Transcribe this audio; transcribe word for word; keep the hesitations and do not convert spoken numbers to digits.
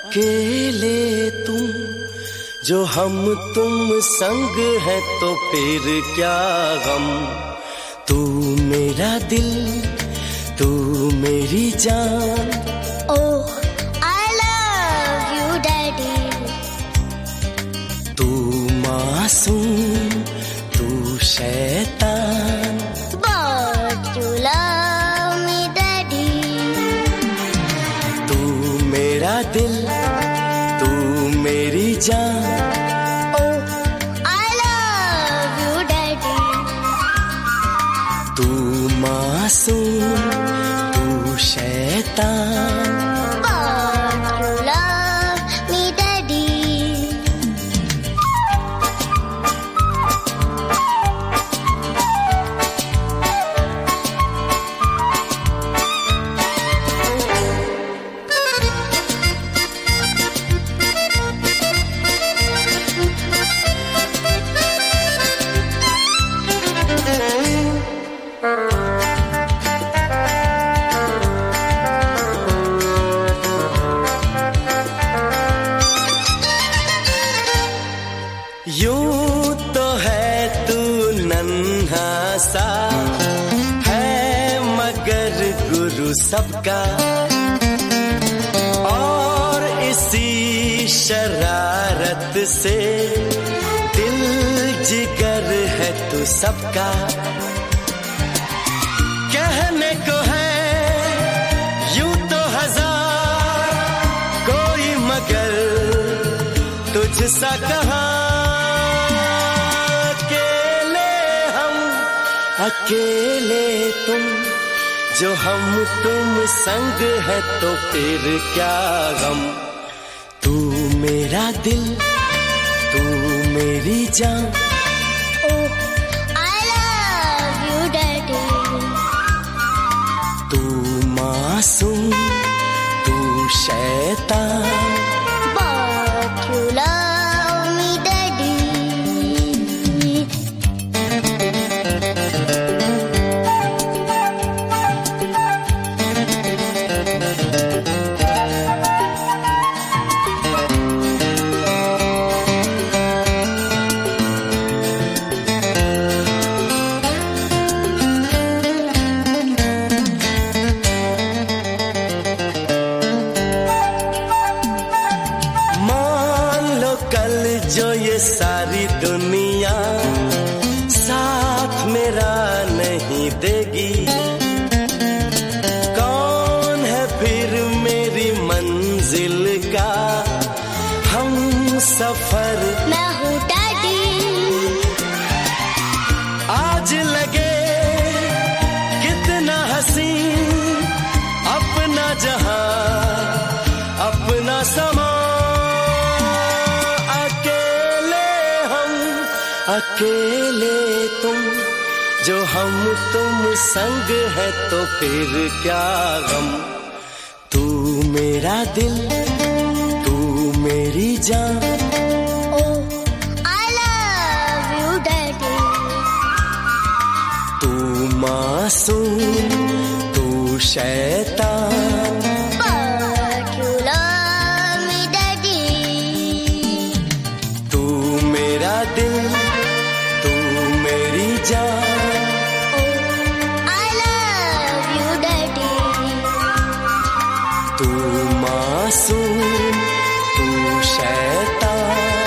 अकेले तुम जो हम तुम संग है तो फिर क्या गम। तू मेरा दिल तू मेरी जान। Oh I love you daddy. तू मासूम तू शैतान। But you love me daddy. तू मेरा दिल तू मेरी जान। Oh I love you daddy. तू मासूम तू शैतान। But you love me daddy. यूं तो है तू नन्हा सा है मगर गुरु सबका। और इसी शरारत से दिल जिगर है तू सबका। कहने को है यूं तो हजार कोई मगर तुझसा कहाँ। अकेले तुम जो हम तुम संग है तो फिर क्या गम। तू मेरा दिल तू मेरी जान। Oh I love you daddy. तू मासूम तू शैतान। But you love me daddy. जो ये सारी दुनिया साथ मेरा नहीं देगी। कौन है फिर मेरी मंजिल का हम सफर। मैं हूँ डैडी। आज लगे कितना हसीन अपना जहां अपना समा। अकेले तुम जो हम तुम संग है तो फिर क्या गम। तू मेरा दिल तू मेरी जान। Oh I love you daddy. तू मासूम तू शैतान। But you love me daddy. तू मेरा दिल तू मेरी जान। Oh I love you daddy. तू मासूम तू शैतान।